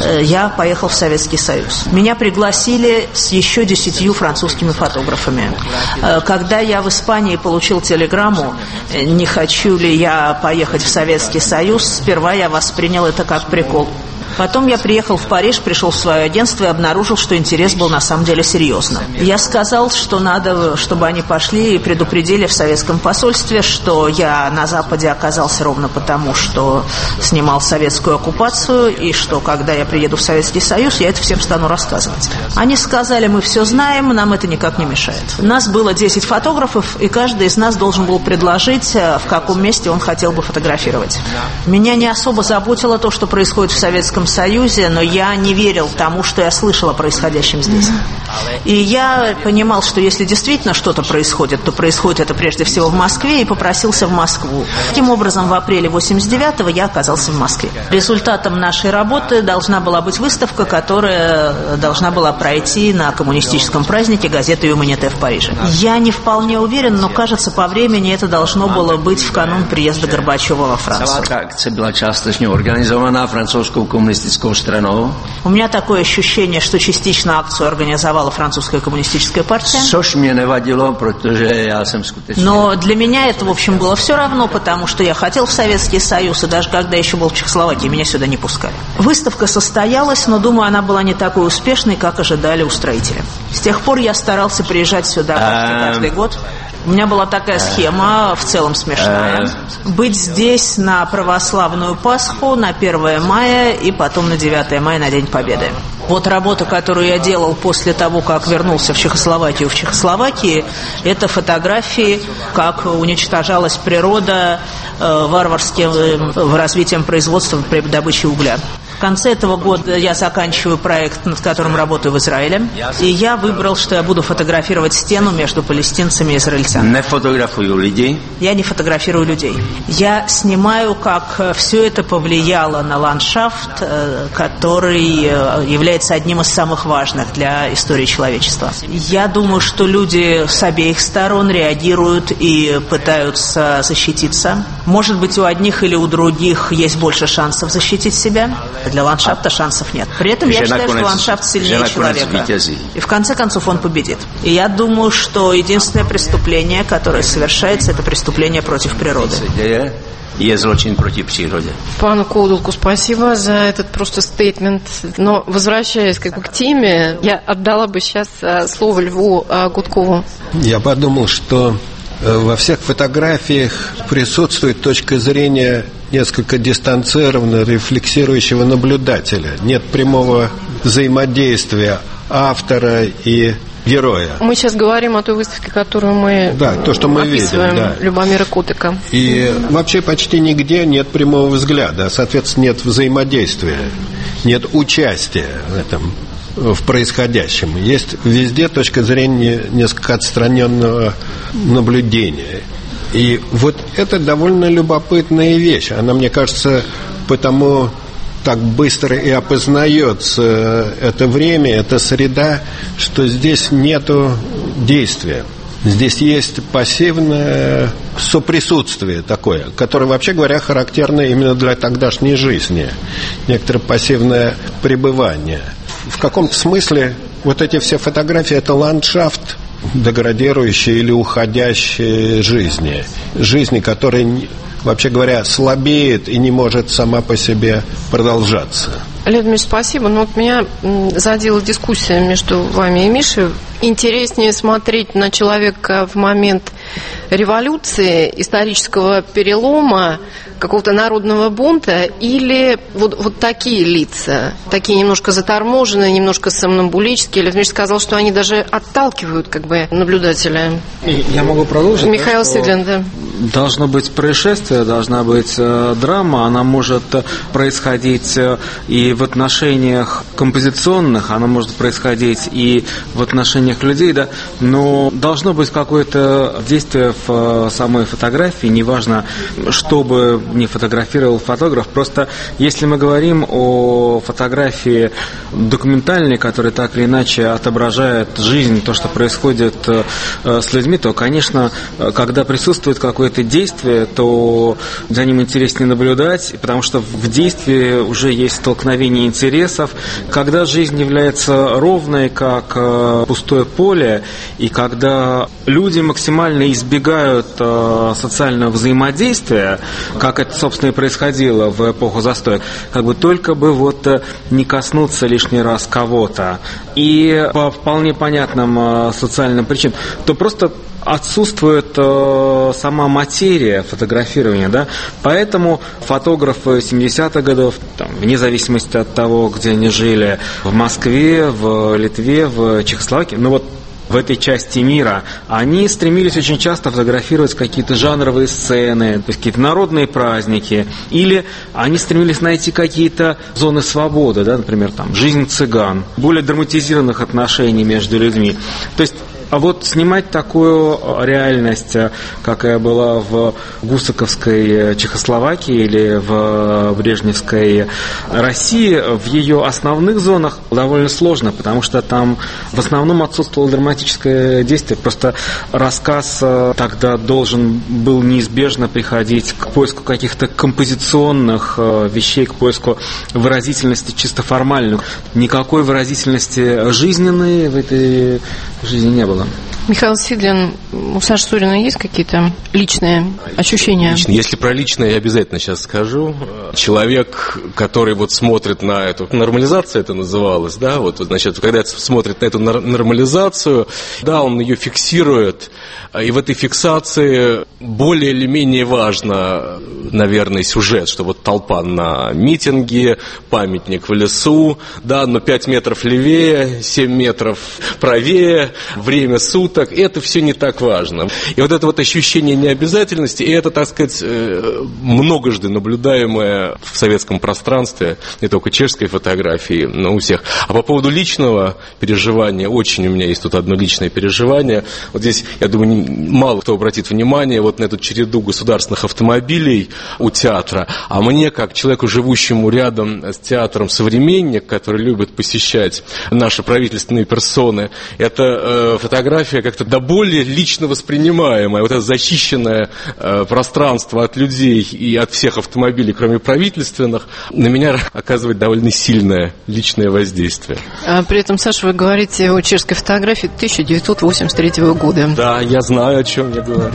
Speaker 8: я поехал в Советский Союз. Меня пригласили с еще десятью французскими фотографами. Когда я в Испании получил телеграмму, не хочу ли я поехать в Советский Союз, сперва я воспринял это как прикол. Потом я приехал в Париж, пришел в свое агентство и обнаружил, что интерес был на самом деле серьезным. Я сказал, что надо, чтобы они пошли и предупредили в советском посольстве, что я на Западе оказался ровно потому, что снимал советскую оккупацию, и что, когда я приеду в Советский Союз, я это всем стану рассказывать. Они сказали: мы все знаем, нам это никак не мешает. Нас было десять фотографов, и каждый из нас должен был предложить, в каком месте он хотел бы фотографировать. Меня не особо заботило то, что происходит в Советском Союзе, но я не верил тому, что я слышал о происходящем здесь. И я понимал, что если действительно что-то происходит, то происходит это прежде всего в Москве, и попросился в Москву. Таким образом, в апреле восемьдесят девятого я оказался в Москве. Результатом нашей работы должна была быть выставка, которая должна была пройти на коммунистическом празднике газеты «Юманите» в Париже. Я не вполне уверен, но, кажется, по времени это должно было быть в канун приезда Горбачева во Францию.
Speaker 13: Акция была частично организована французской коммунистической страной.
Speaker 8: У меня такое ощущение, что частично акцию организовала французская коммунистическая партия.
Speaker 13: Což mě nevadilo, protože já jsem skutečně...
Speaker 8: Но для меня это, в общем, было все равно, потому что я хотел в Советский Союз, и даже когда еще был в Чехословакии, меня сюда не пускали. Выставка состоялась, но, думаю, она была не такой успешной, как ожидали устроители. С тех пор я старался приезжать сюда почти каждый год. У меня была такая схема, в целом смешная. Быть здесь на православную Пасху, на первое мая и потом на девятое мая, на День Победы. Вот работа, которую я делал после того, как вернулся в Чехословакию, в Чехословакии, это фотографии, как уничтожалась природа э, варварским э, развитием производства при добыче угля. В конце этого года я заканчиваю проект, над которым работаю в Израиле, и я выбрал, что я буду фотографировать стену между палестинцами и израильтянами.
Speaker 13: Не фотографирую людей.
Speaker 8: Я не фотографирую людей. Я снимаю, как все это повлияло на ландшафт, который является одним из самых важных для истории человечества. Я думаю, что люди с обеих сторон реагируют и пытаются защититься. Может быть, у одних или у других есть больше шансов защитить себя. Для ландшафта шансов нет. При этом я считаю, что ландшафт сильнее человека. И в конце концов он победит. И я думаю, что единственное преступление, которое совершается, это преступление против природы.
Speaker 13: Есть злочин против природы.
Speaker 1: Пану Коудулку спасибо за этот просто стейтмент. Но возвращаясь как бы к теме, я отдала бы сейчас слово Льву Гудкову.
Speaker 6: Я подумал, что во всех фотографиях присутствует точка зрения несколько дистанцированно рефлексирующего наблюдателя. Нет прямого взаимодействия автора и героя.
Speaker 1: Мы сейчас говорим о той выставке, которую мы
Speaker 6: да, то, что мы
Speaker 1: описываем,
Speaker 6: видим, да.
Speaker 1: Любомира Котыка.
Speaker 6: И вообще почти нигде нет прямого взгляда, соответственно, нет взаимодействия, нет участия в этом, в происходящем. Есть везде точка зрения несколько отстраненного наблюдения. И вот это довольно любопытная вещь. Она, мне кажется, потому так быстро и опознается это время, эта среда, что здесь нету действия. Здесь есть пассивное соприсутствие такое, которое, вообще говоря, характерно именно для тогдашней жизни. Некоторое пассивное пребывание. В каком-то смысле вот эти все фотографии – это ландшафт деградирующей или уходящей жизни. Жизни, которая, вообще говоря, слабеет и не может сама по себе продолжаться.
Speaker 1: Лев Дмитриевич, спасибо. Но вот меня задела дискуссия между вами и Мишей. Интереснее смотреть на человека в момент революции, исторического перелома, какого-то народного бунта, или вот, вот такие лица, такие немножко заторможенные, немножко сомнамбулические. Лев Дмитриевич сказал, что они даже отталкивают как бы наблюдателя.
Speaker 4: Я могу продолжить.
Speaker 1: Михаил Сидлин, да.
Speaker 4: Должно быть происшествие, должна быть э, драма, она может происходить э, и в отношениях композиционных, она может происходить и в отношениях людей, да, но должно быть какое-то действие в э, самой фотографии, неважно, что бы ни фотографировал фотограф, просто если мы говорим о фотографии документальной, которая так или иначе отображает жизнь, то, что происходит э, с людьми, то, конечно, когда присутствует какой-то это действие, то за ним интереснее наблюдать, потому что в действии уже есть столкновение интересов. Когда жизнь является ровной, как пустое поле, и когда люди максимально избегают социального взаимодействия, как это, собственно, и происходило в эпоху застоя, как бы только бы вот не коснуться лишний раз кого-то, и по вполне понятным социальным причинам, то просто отсутствует э, сама материя фотографирования, да, поэтому фотографы семидесятых годов, там, вне зависимости от того, где они жили, в Москве, в Литве, в Чехословакии, ну вот в этой части мира, они стремились очень часто фотографировать какие-то жанровые сцены, то есть какие-то народные праздники, или они стремились найти какие-то зоны свободы, да, например, там, жизнь цыган, более драматизированных отношений между людьми. То есть а вот снимать такую реальность, какая была в гусаковской Чехословакии или в брежневской России, в ее основных зонах довольно сложно, потому что там в основном отсутствовало драматическое действие. Просто рассказ тогда должен был неизбежно приходить к поиску каких-то композиционных вещей, к поиску выразительности чисто формальной. Никакой выразительности жизненной в этой жизни не было.
Speaker 1: Михаил Сидлин, у Саши Сурина есть какие-то личные ощущения?
Speaker 5: Лично, если про личное, я обязательно сейчас скажу. Человек, который вот смотрит на эту нормализацию, это называлось, да, вот, значит, когда смотрит на эту нормализацию, да, он ее фиксирует, и в этой фиксации более или менее важно, наверное, сюжет, что вот толпа на митинге, памятник в лесу, да, но пять метров левее, семь метров правее, время суток, это все не так важно. И вот это вот ощущение необязательности, и это, так сказать, многожды наблюдаемое в советском пространстве, не только чешской фотографии, но у всех. А по поводу личного переживания, очень у меня есть тут одно личное переживание. Вот здесь, я думаю, мало кто обратит внимание вот на эту череду государственных автомобилей у театра, а мне, как человеку, живущему рядом с театром «Современник», который любит посещать наши правительственные персоны, это э, фотография как-то до более лично воспринимаемая, вот это защищенное э, пространство от людей и от всех автомобилей, кроме правительственных, на меня оказывает довольно сильное личное воздействие.
Speaker 1: А при этом, Саша, вы говорите о чешской фотографии тысяча девятьсот восемьдесят третьего года.
Speaker 5: Да, я знаю, о чем я говорю.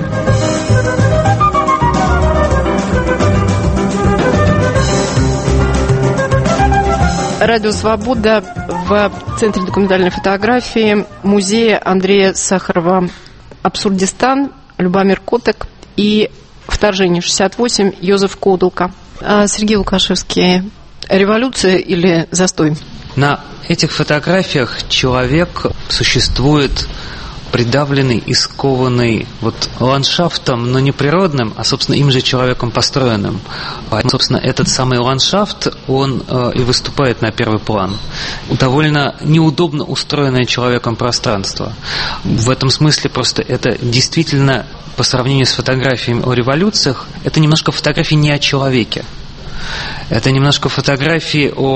Speaker 1: Радио «Свобода» в Центре документальной фотографии музея Андрея Сахарова «Абсурдистан», Любомир Котек и «Вторжение шестьдесят восемь» Йозеф Кодулка. Сергей Лукашевский, революция или застой?
Speaker 9: На этих фотографиях человек существует придавленный и скованный вот ландшафтом, но не природным, а, собственно, им же человеком построенным. Поэтому, собственно, этот самый ландшафт, он э, и выступает на первый план. Довольно неудобно устроенное человеком пространство. В этом смысле просто это действительно, по сравнению с фотографиями о революциях, это немножко фотографии не о человеке. Это немножко фотографии о,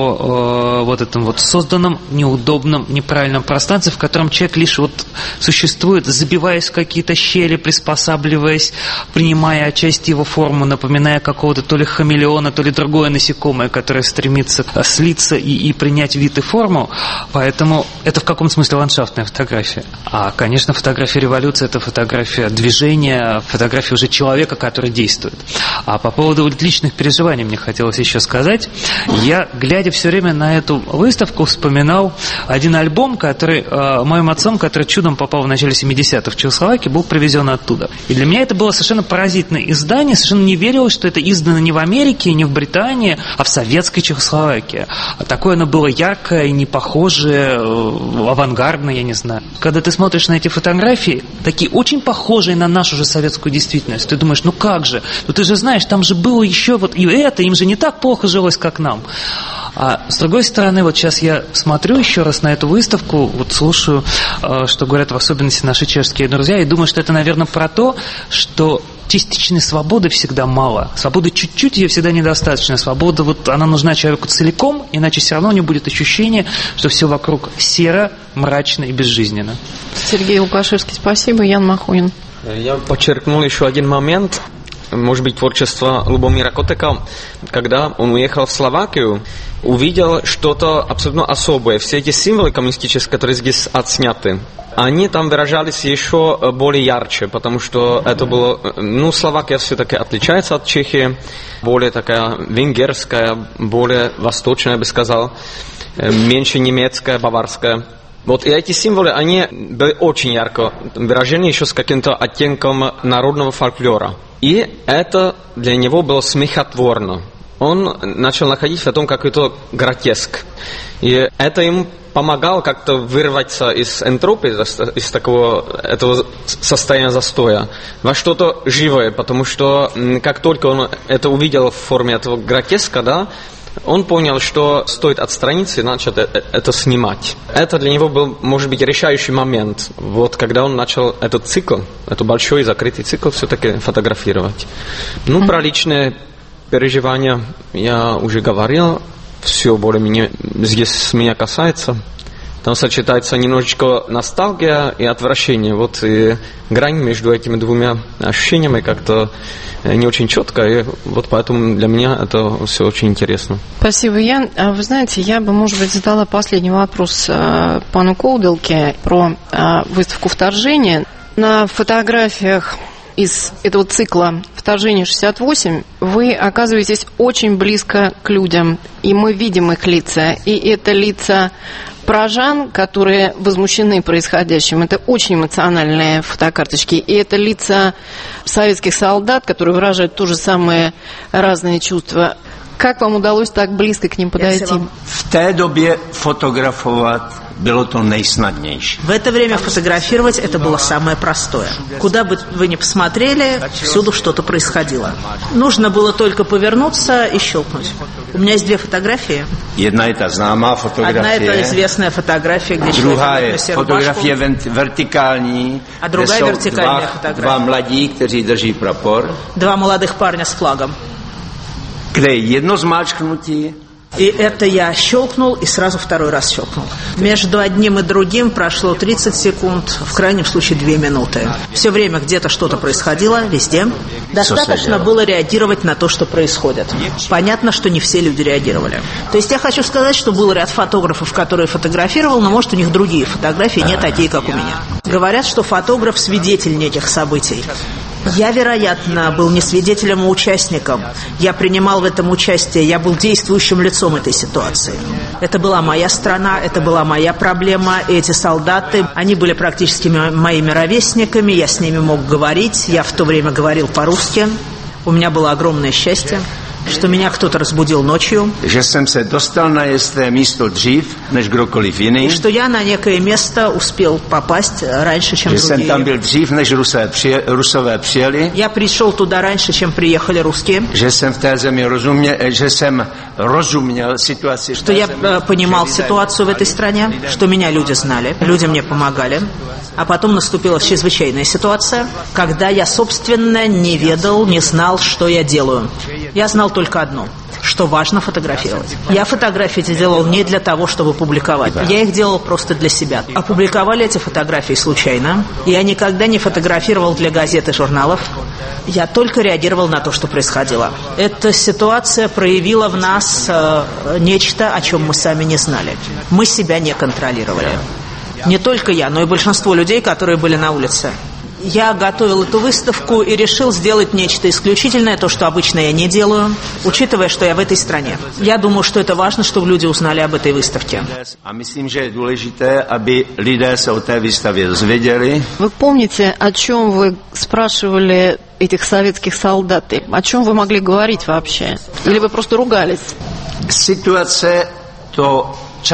Speaker 9: о вот этом вот созданном, неудобном, неправильном пространстве, в котором человек лишь вот существует, забиваясь в какие-то щели, приспосабливаясь, принимая отчасти его форму, напоминая какого-то то ли хамелеона, то ли другое насекомое, которое стремится слиться и, и принять вид и форму. Поэтому это в каком смысле ландшафтная фотография. А, конечно, фотография революции – это фотография движения, фотография уже человека, который действует. А по поводу вот личных переживаний мне хотелось еще сказать. Я, глядя все время на эту выставку, вспоминал один альбом, который э, моим отцом, который чудом попал в начале семидесятых в Чехословакию, был привезен оттуда. И для меня это было совершенно поразительное издание, совершенно не верилось, что это издано не в Америке, не в Британии, а в советской Чехословакии. А такое оно было яркое и не похожее, э, авангардное, я не знаю. Когда ты смотришь на эти фотографии, такие очень похожие на нашу же советскую действительность, ты думаешь, ну как же, ну ты же знаешь, там же было еще вот и это, им же не так плохо жилось, как нам. А с другой стороны, вот сейчас я смотрю еще раз на эту выставку, вот слушаю, что говорят в особенности наши чешские друзья, и думаю, что это, наверное, про то, что частичной свободы всегда мало. Свободы чуть-чуть, ее всегда недостаточно. Свобода, вот она нужна человеку целиком, иначе все равно у него будет ощущение, что все вокруг серо, мрачно и безжизненно.
Speaker 1: Сергей Лукашевский, спасибо. Ян Махонин.
Speaker 10: Я подчеркнул еще один момент. Может быть, творчество Лубомира Котека, когда он уехал в Словакию, увидел что-то абсолютно особое. Все эти символы коммунистические, которые здесь отсняты, они там выражались еще более ярче, потому что это было... Ну, Словакия все-таки отличается от Чехии, более такая венгерская, более восточная, я бы сказал, меньше немецкая, баварская. Вот и эти символы, они были очень ярко выражены еще с каким-то оттенком народного фольклора. И это для него было смехотворно. Он начал находить в этом какой-то гротеск. И это ему помогало как-то вырваться из энтропии, из такого этого состояния застоя, во что-то живое. Потому что как только он это увидел в форме этого гротеска, да, он понял, что стоит отстраниться и начал это снимать. Это для него был, может быть, решающий момент, вот когда он начал этот цикл, этот большой закрытый цикл все-таки фотографировать. Ну, про личные переживания я уже говорил, все более-менее здесь меня касается. Там сочетается немножечко ностальгия и отвращение. Вот и грань между этими двумя ощущениями как-то не очень четкая. И вот поэтому для меня это все очень интересно.
Speaker 1: Спасибо, Ян. Вы знаете, я бы, может быть, задала последний вопрос пану Колделке про выставку «Вторжение». На фотографиях из этого цикла «Вторжение шестьдесят восемь» вы оказываетесь очень близко к людям, и мы видим их лица. И это лица пражан, которые возмущены происходящим. Это очень эмоциональные фотокарточки. И это лица советских солдат, которые выражают то же самое разные чувства. Как вам удалось так близко к ним подойти?
Speaker 13: В té době fotografovat bylo to nejsnadnější.
Speaker 8: В это время фотографировать это было самое простое. Куда бы вы ни посмотрели, всюду что-то происходило. Нужно было только повернуться и щелкнуть. У меня есть две фотографии.
Speaker 13: Jedna je ta známá fotografie.
Speaker 8: Одна это известная фотография, где
Speaker 13: druhá
Speaker 8: человек
Speaker 13: je fotografie vertikální,
Speaker 8: а другая вертикальная фотография.
Speaker 13: Dva mladí, kteří drží prapor.
Speaker 8: Два молодых парня с флагом.
Speaker 13: Kde jedno zmáčknutí.
Speaker 8: И это я щелкнул и сразу второй раз щелкнул. Между одним и другим прошло тридцать секунд, в крайнем случае две минуты. Все время где-то что-то происходило, везде. Достаточно было реагировать на то, что происходит. Понятно, что не все люди реагировали. То есть я хочу сказать, что был ряд фотографов, которые фотографировал, но, может, у них другие фотографии, не такие, как у меня. Говорят, что фотограф свидетель неких событий. Я, вероятно, был не свидетелем, а участником. Я принимал в этом участие, я был действующим лицом этой ситуации. Это была моя страна, это была моя проблема. И эти солдаты, они были практически моими ровесниками, я с ними мог говорить, я в то время говорил по-русски. У меня было огромное счастье, что меня кто-то разбудил ночью.
Speaker 13: Že jsem se dostal na jisté místo dřív než kdokoliv jiný.
Speaker 8: И что я на некое место успел попасть раньше, чем
Speaker 13: že
Speaker 8: другие.
Speaker 13: Jsem tam byl dřív než Rusé přije, Rusové přijeli.
Speaker 8: Я пришел туда раньше, чем приехали русские.
Speaker 13: Že jsem v té zemi rozuměl, že jsem rozuměl situaci.
Speaker 8: Что я понимал ситуацию в этой стране, что меня люди знали, люди мне помогали. А потом наступила чрезвычайная ситуация, когда я, собственно, не ведал, не знал, что я делаю. Я знал только одно, что важно фотографировать. Я фотографии эти делал не для того, чтобы публиковать. Я их делал просто для себя. Опубликовали эти фотографии случайно. Я никогда не фотографировал для газет и журналов. Я только реагировал на то, что происходило. Эта ситуация проявила в нас э, нечто, о чем мы сами не знали. Мы себя не контролировали. Не только я, но и большинство людей, которые были на улице. Я готовил эту выставку и решил сделать нечто исключительное, то, что обычно я не делаю, учитывая, что я в этой стране. Я думаю, что это важно, чтобы люди узнали об этой выставке.
Speaker 1: Вы помните, о чем вы спрашивали этих советских солдат? О чем вы могли говорить вообще? Или вы просто ругались?
Speaker 13: Ситуация то...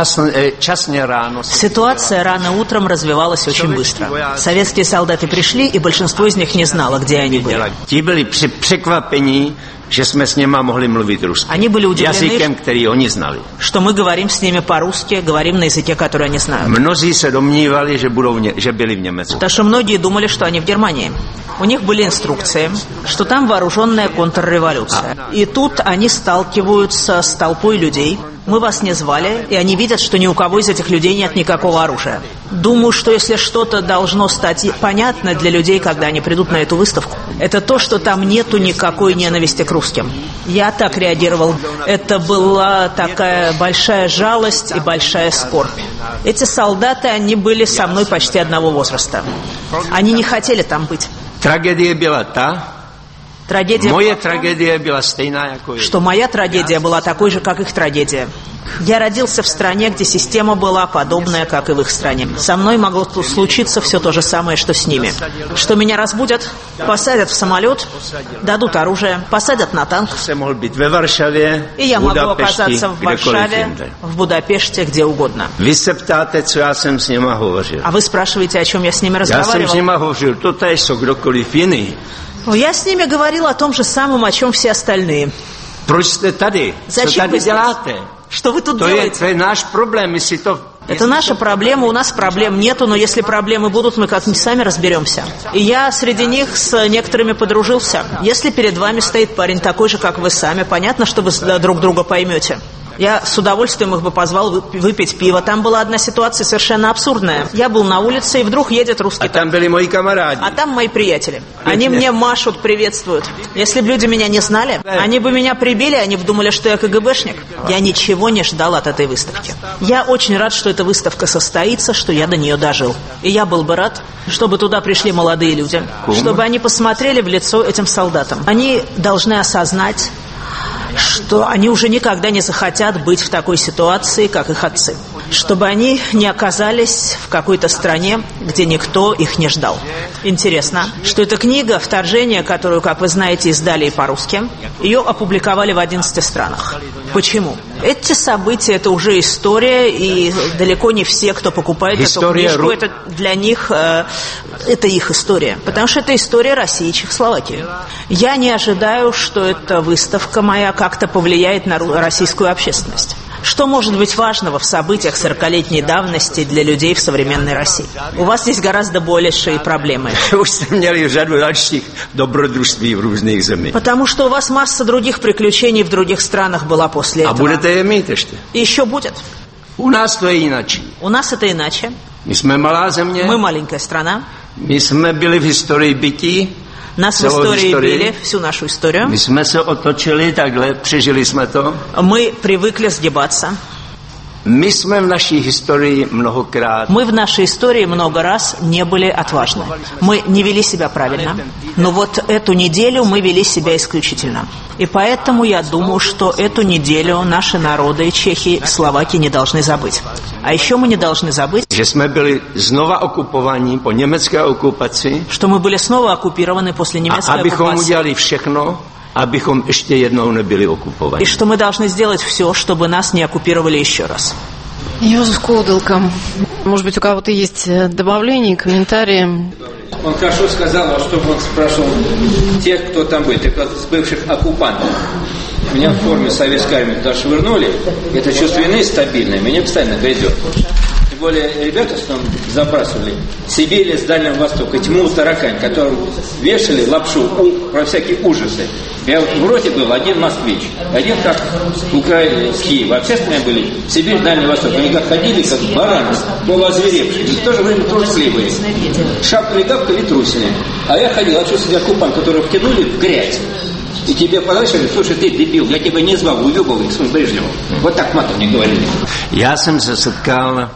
Speaker 8: Ситуация рано утром развивалась очень быстро. Советские солдаты пришли, и большинство из них не знало, где они были.
Speaker 13: Ti byli překvapení, že jsme s nima mohli mluvit rusky.
Speaker 8: Они были удивлены,
Speaker 13: jazykem, který oni znali.
Speaker 8: Что мы говорим с ними по-русски, говорим на языке, который они знают.
Speaker 13: Mnozí se domnívali, že budou, že byli v Německu.
Speaker 8: Потому что многие думали, что они в Германии. У них были инструкции, что там вооруженная контрреволюция. И тут они сталкиваются с толпой людей. Мы вас не звали, и они видят, что ни у кого из этих людей нет никакого оружия. Думаю, что если что-то должно стать понятно для людей, когда они придут на эту выставку, это то, что там нету никакой ненависти к русским. Я так реагировал. Это была такая большая жалость и большая скорбь. Эти солдаты, они были со мной почти одного возраста. Они не хотели там быть.
Speaker 13: Трагедия была та,
Speaker 8: Трагедия
Speaker 13: Моя
Speaker 8: была,
Speaker 13: трагедия была стейна, яко
Speaker 8: что моя трагедия была такой же, как их трагедия. Я родился в стране, где система была подобная, как и в их стране. Со мной могло случиться все то же самое, что с ними. Что меня разбудят, посадят в самолет, дадут оружие, посадят на танк. И я могу оказаться в Варшаве, в Будапеште, где угодно.
Speaker 13: Вы се птате, co já jsem s nima hovořil.
Speaker 8: А вы спрашиваете, о чем я с ними
Speaker 13: Já jsem
Speaker 8: разговаривал?
Speaker 13: s nima hovořil, to též, co kdokoliv jiný.
Speaker 8: Я с ними говорил о том же самом, о чем все остальные.
Speaker 13: Proč jste tady?
Speaker 8: Зачем
Speaker 13: Co tady
Speaker 8: вы здесь?
Speaker 13: děláte?
Speaker 8: Что вы тут
Speaker 13: To je,
Speaker 8: делаете?
Speaker 13: to je náš problém, my si to...
Speaker 8: Это наша проблема, у нас проблем нету, но если проблемы будут, мы как-нибудь сами разберемся. И я среди них с некоторыми подружился. Если перед вами стоит парень такой же, как вы сами, понятно, что вы друг друга поймете. Я с удовольствием их бы позвал выпить пиво. Там была одна ситуация совершенно абсурдная. Я был на улице, и вдруг едет русский
Speaker 13: А там были мои камаради.
Speaker 8: А там мои приятели. Они мне машут, приветствуют. Если бы люди меня не знали, они бы меня прибили, они бы думали, что я КГБшник. Я ничего не ждал от этой выставки. Я очень рад, что эта выставка состоится, что я до нее дожил. И я был бы рад, чтобы туда пришли молодые люди, чтобы они посмотрели в лицо этим солдатам. Они должны осознать, что они уже никогда не захотят быть в такой ситуации, как их отцы. Чтобы они не оказались в какой-то стране, где никто их не ждал. Интересно, что эта книга «Вторжение», которую, как вы знаете, издали и по-русски, ее опубликовали в одиннадцати странах. Почему? Эти события – это уже история, и далеко не все, кто покупает история эту книжку, это для них э, это их история. Потому что это история России и Чехословакии. Я не ожидаю, что эта выставка моя как-то повлияет на российскую общественность. Что может быть важного в событиях сорокалетней давности для людей в современной России? У вас есть гораздо большие проблемы. Потому что у вас масса других приключений в других странах была после этого. И еще будет.
Speaker 13: У нас то иначе.
Speaker 8: У нас это иначе. Мы маленькая страна.
Speaker 13: Мы были в истории бытия.
Speaker 8: Нас в истории били, всю нашу историю.
Speaker 13: Мы се otočili takhle, přežili jsme to.
Speaker 8: Мы привыкли сгибаться.
Speaker 13: My jsme v naší historii mnohokrát.
Speaker 8: Мы в нашей истории много раз не были отважны. Мы не вели себя правильно. Но вот эту неделю мы вели себя исключительно. И поэтому я думаю, что эту неделю наши народы, чехи, словаки, не должны забыть. А еще мы не должны забыть,
Speaker 13: že jsme byli znova okupovaní po německé okupaci.
Speaker 8: Что мы были снова оккупированы после немецкой
Speaker 13: оккупации.
Speaker 8: оккупации.
Speaker 13: udělali všechno, abychom ještě jednou nebyli okupovaní.
Speaker 8: И что мы должны сделать все, чтобы нас не оккупировали еще раз.
Speaker 1: Йозеф Кoudelka, может быть, у кого-то есть добавления, комментарии?
Speaker 14: Он хорошо сказал, чтобы он спрашивал тех, кто там был, тех с бывших оккупантов. Меня в форме советской армии туда швырнули, это чувство вины стабильное, меня постоянно грызет. более ребята там забрасывали, Сибири с Дальнего Востока, тьму таракань, которым вешали лапшу у, про всякие ужасы. Я вот в роте был один москвич, один как Украина, с Киева, а все остальные были Сибирь, Дальний Восток. Они как ходили, как бараны, полуозверевшие, и в то же время трусливые. Шапкали-гапкали, трусили. А я ходил, а что среди оккупант, которого втянули в грязь. И тебе подальше говорят, слушай, ты дебил, я тебя не звал, уебал их с Брежневым. Вот так матом мне говорили.
Speaker 13: Я сам засыткал.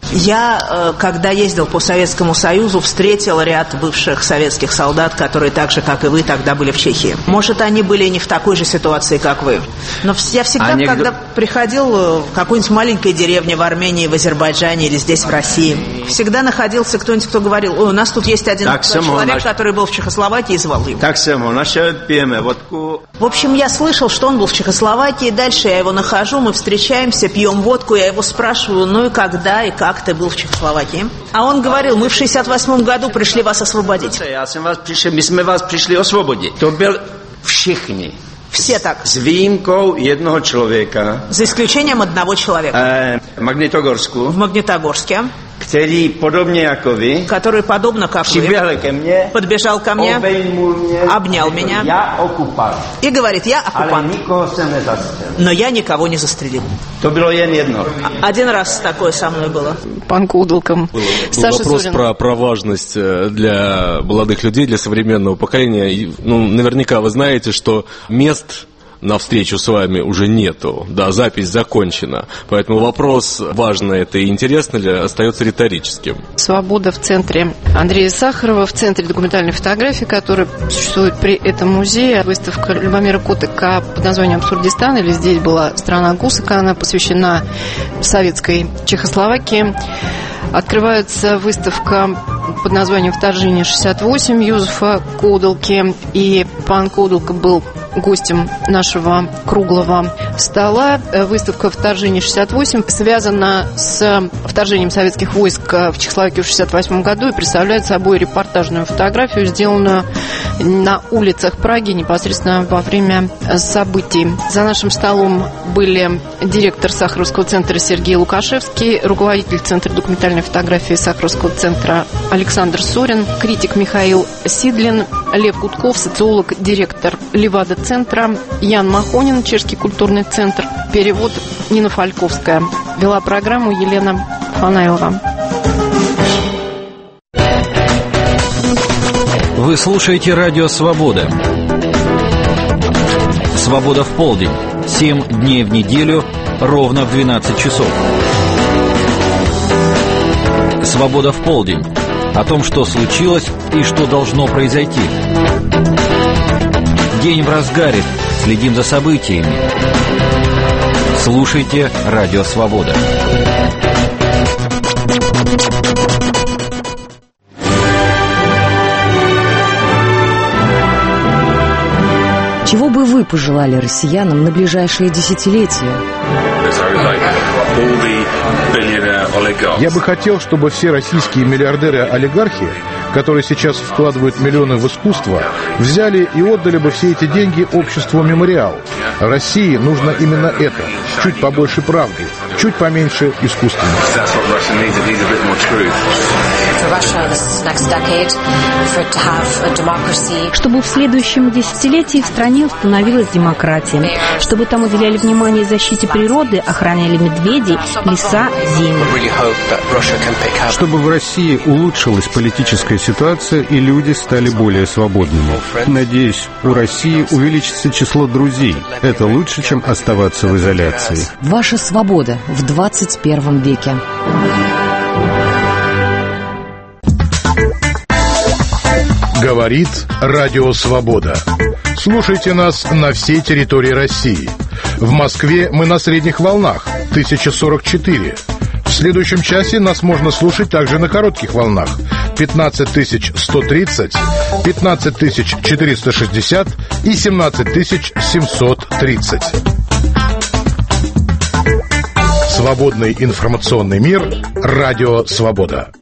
Speaker 8: Я, когда ездил по Советскому Союзу, встретил ряд бывших советских солдат, которые так же, как и вы, тогда были в Чехии. Может, они были не в такой же ситуации, как вы. Но я всегда, они... когда приходил в какой-нибудь маленькой деревне в Армении, в Азербайджане или здесь, в России, всегда находился кто-нибудь, кто говорил: ой, у нас тут есть один так человек, наш... который был в Чехословакии, и звал его.
Speaker 13: Так само, наша пьем водку.
Speaker 8: В общем, я слышал, что он был в Чехословакии, дальше я его нахожу, мы встречаемся, пьем водку, я его спрашиваю, ну и когда, и как ты был в Чехословакии? А он говорил: мы в шестьдесят восьмом году пришли вас освободить.
Speaker 13: Я сам вас пришли, мы, мы вас пришли освободить. То был вшихни.
Speaker 8: Все так.
Speaker 13: С výjimkou одного человека.
Speaker 8: За исключением одного человека.
Speaker 13: Э, в Магнитогорску.
Speaker 8: В Магнитогорске.
Speaker 13: Который подобнее, как вы.
Speaker 8: Который подобно, как вы.
Speaker 13: Ко мне,
Speaker 8: подбежал ко мне,
Speaker 13: меня,
Speaker 8: обнял меня.
Speaker 13: Я оккупант.
Speaker 8: И говорит: я оккупант. Но я никого не застрелил.
Speaker 13: То было одно.
Speaker 8: Один раз такое со мной было.
Speaker 1: Пан Кудалком.
Speaker 5: Был, был вопрос про, про важность для молодых людей, для современного поколения. Ну, наверняка вы знаете, что мест на встречу с вами уже нету, да, запись закончена. Поэтому вопрос, важно это и интересно ли, остается риторическим.
Speaker 1: «Свобода» в центре Андрея Сахарова, в центре документальной фотографии, которая существует при этом музее. Выставка Любомира Котыка под названием «Абсурдистан», или «Здесь была страна Гусака», она посвящена советской Чехословакии. Открывается выставка под названием «Вторжение шестьдесят восемь» Юзефа Кудалки. И пан Кудалка был гостем нашего круглого стола. Выставка «Вторжение шестьдесят восемь» связана с вторжением советских войск в Чехословакию в шестьдесят восьмом году и представляет собой репортажную фотографию, сделанную на улицах Праги непосредственно во время событий. За нашим столом были директор Сахаровского центра Сергей Лукашевский, руководитель Центра документальной фотографии Сахаровского центра Александр Сорин, критик Михаил Сидлин, Лев Гудков, социолог, директор Левада-центра, Ян Махонин, Чешский культурный центр, перевод Нина Фальковская. Вела программу Елена Фанайлова.
Speaker 11: Вы слушаете радио «Свобода». «Свобода» в полдень. Семь дней в неделю, ровно в двенадцать часов. «Свобода» в полдень. О том, что случилось и что должно произойти. День в разгаре. Следим за событиями. Слушайте радио «Свобода».
Speaker 15: Чего бы вы пожелали россиянам на ближайшие десятилетия?
Speaker 16: Я бы хотел, чтобы все российские миллиардеры-олигархи, которые сейчас вкладывают миллионы в искусство, взяли и отдали бы все эти деньги обществу «Мемориал». России нужно именно это. Чуть побольше правды, чуть поменьше искусственности.
Speaker 17: Чтобы в следующем десятилетии в стране установилась демократия. Чтобы там уделяли внимание защите природы, охраняли медведей, леса, земли.
Speaker 18: Чтобы в России улучшилась политическая ситуация и люди стали более свободными. Надеюсь, у России увеличится число друзей. Это лучше, чем оставаться в изоляции.
Speaker 15: Ваша свобода в двадцать первом веке.
Speaker 16: Говорит Радио Свобода. Слушайте нас на всей территории России. В Москве мы на средних волнах тысяча сорок четыре. В следующем часе нас можно слушать также на коротких волнах пятнадцать тысяч сто тридцать, пятнадцать тысяч четыреста шестьдесят и семнадцать тысяч семьсот тридцать. Свободный информационный мир. Радио Свобода.